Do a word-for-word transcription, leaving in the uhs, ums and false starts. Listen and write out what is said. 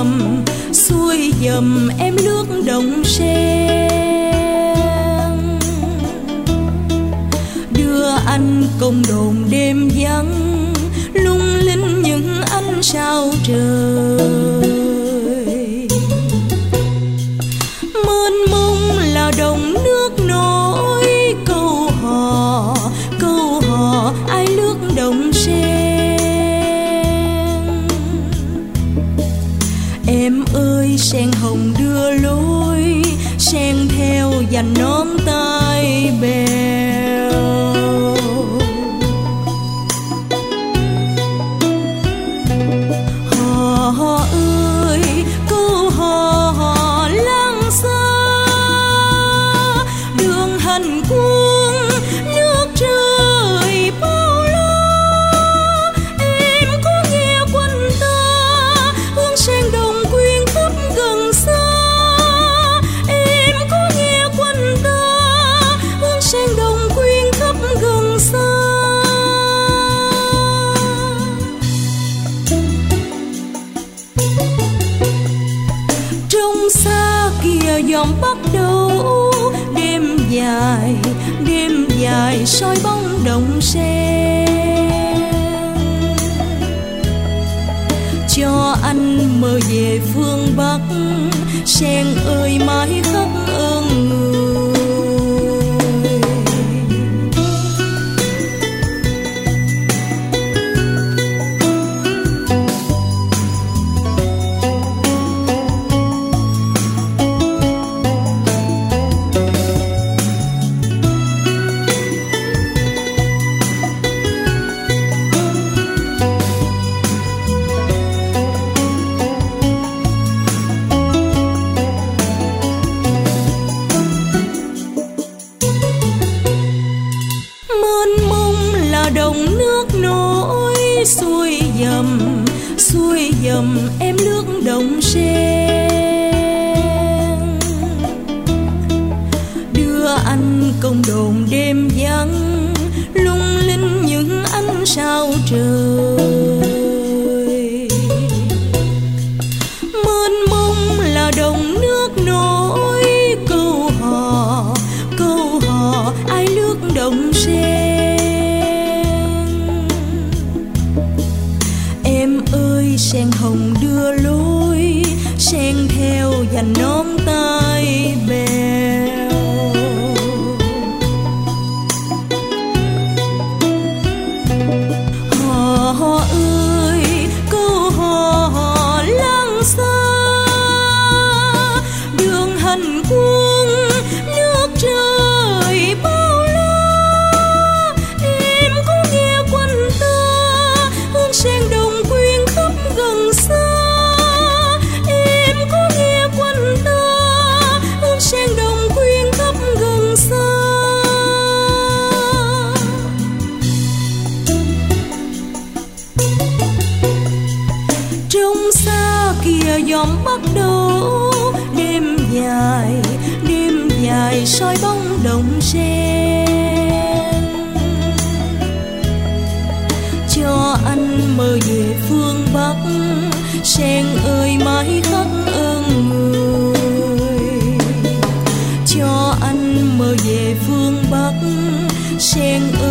dầm xuôi dầm em lướt đồng sen, đưa anh công đồn đêm vắng lung linh những ánh sao trời. Mênh mông là đồng nước nổi, câu hò câu hò ai lướt đồng sen. Em ơi sen hồng đưa lối, sen theo dành nón tay bèo. Hò hò ơi câu hò hò lăng xa, đường hành quân nước trời bao la. Em có nghe quanh ta hương sen đồng quyên khắp gần xa. Em có nghe quanh ta hương sen đồng quyên khắp gần xa. Trong xa kia dòng bắt đầu đêm dài, đêm dài soi bóng đồng sen. Cho anh mơ về phương Bắc, sen ơi mãi khắc ơn người. Đồng nước nổi xuôi dầm xuôi dầm em lướt đồng sen, đưa anh công đồn đêm vắng lung linh những ánh sao trời. Mênh mông là đồng nước nổi, câu hò câu hò ai lướt đồng sen. Em ơi sen hồng đưa lối, sen theo dành nón tay bèo. Hò hò ơi câu hò hò lăng xa, đường hành quân nước trời bao la. Em có nghe quanh ta hương sen đồng quyên khắp gần xa. Em có nghe quanh ta hương sen đồng quyên khắp gần xa. Trong xa kia dòng bắt đầu đêm dài, đêm dài soi bóng đồng sen. Cho anh mơ về phương Bắc, sen ơi mãi khắc ơn người. Cho anh mơ về phương Bắc, sen